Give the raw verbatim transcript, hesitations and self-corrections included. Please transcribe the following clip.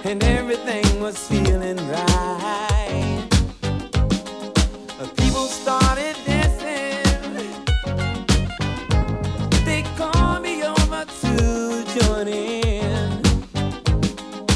and everything was feeling right. People started dancing.